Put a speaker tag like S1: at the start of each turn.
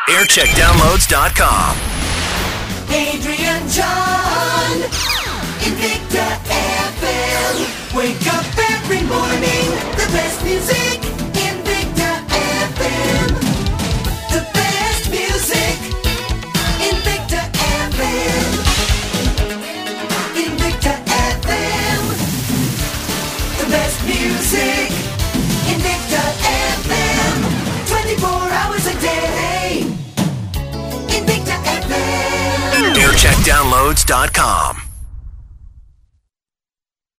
S1: Aircheckdownloads.com.
S2: Adrian John, Invicta FM. Wake up every morning, the best music, Invicta FM. The best music, Invicta FM. Invicta FM. The best music, Invicta FM. 24 hours a day, Invicta FM.
S1: Aircheckdownloads.com.